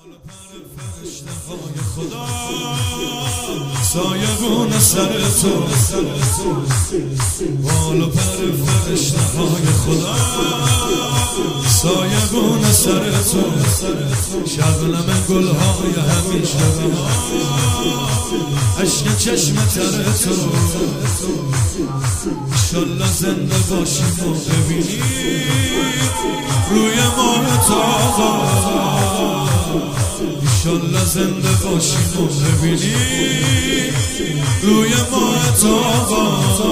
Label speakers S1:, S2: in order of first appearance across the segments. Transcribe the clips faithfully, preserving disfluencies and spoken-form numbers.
S1: فرشته های خدا سایبون سر تو، بال و پر فرشته های خدا سایبون سر تو، شبنم گل های همیشه بهار، عشق چشم تر تو، انشالله زنده باشیم و ببینیم روی ماه تابا، انشالله زنده باشیم و ببینیم روی ماه تابا،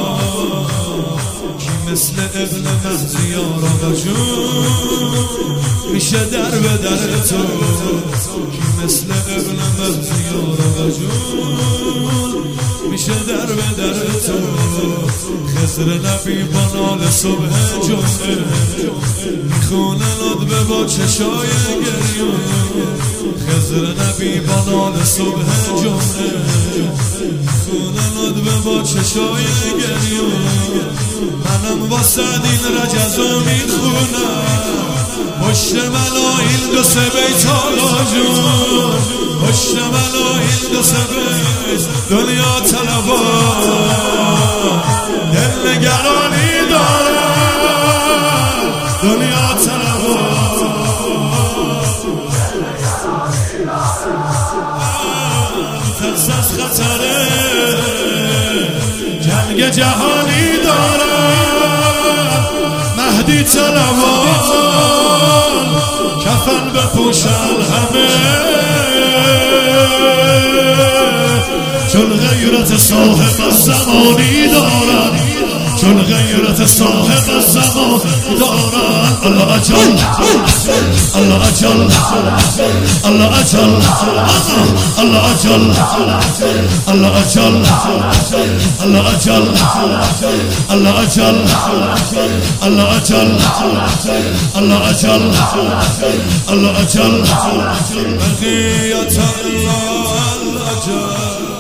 S1: کی مثل ابن مهدی آقا جون میشه در به در تو، کی مثل ابن مهدی آقا جون میشه در به در تو، خضر نبی با نال صبح جمعه میخونه ندبه با چشای گریون، خضر نبی با نال صبح جمعه میخونه ندبه با چشای گریون، منم واسه دین رجزو میخونم پشت ملاهیل دو سه بیت آقا جون، پشت ملاهیل دو سه بیت دنیا طلبا دل نگرانی دارم، دنیا طلبا ترس از خطره جنگ جهانی دارم، مهدی طلبان کفن بپوشن همه، چون غیرت صاحب زمانی دارن، چون غیرت صاحب زمان دارن، الله اجل الله اجل الله اجل الله اجل الله اجل الله اجل الله اجل الله اجل الله اجل الله اجل بقیت الله الاجل.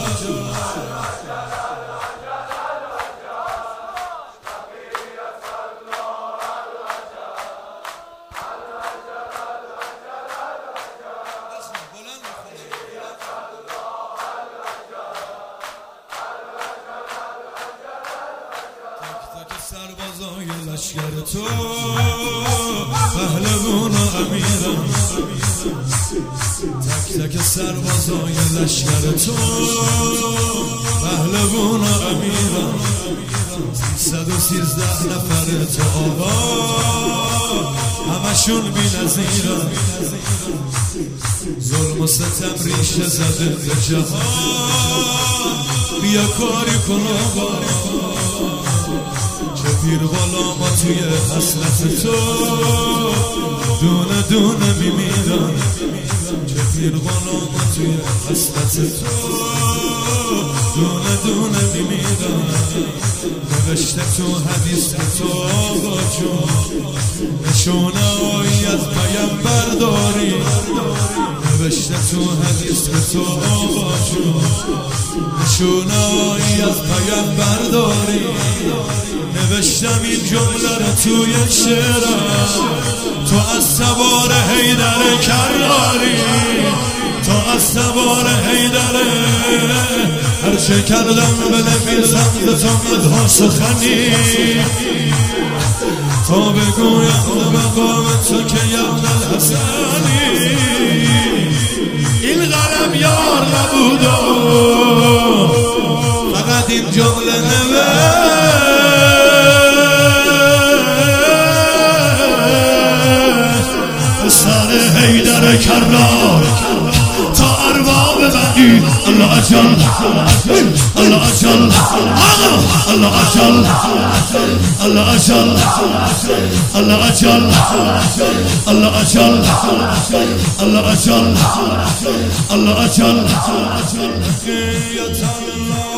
S1: سربازای لشکر تو پهلوان و امیرم، تک تک سربازای لشکر تو پهلوان و امیرم، صد و سیزده نفر تو آقا همشون بی نظیرم، ظلم و ستم ریشه زده به جهان، بیا کاری کن آقا، چه پیر بالا ما توی حسرت تو دونه دونه میمیرن، چه پیر بالا ما توی حسرت تو دونه دونه میمیرن، نوشته تو حدیث تو آقا جون نشونه هایی از پیمبر داری، نوشته تو حدیث تو آقا جون نشونه هایی از پیمبر داری، نوشتم این جمله رو توی شعرم، تو از سوار حیدر کراری، تو از سوار حیدر، هرچه کردم بنویسم به تو مدها سخنی، تا بگویم به مقام تو که یبن الحسنی، این قلم یار نبود فقط این جمله نوشت سر حیدر کرار تا ارباب بقی، الله اجل الله اجل الله اجل الله اجل الله اجل الله اجل الله اجل الله اجل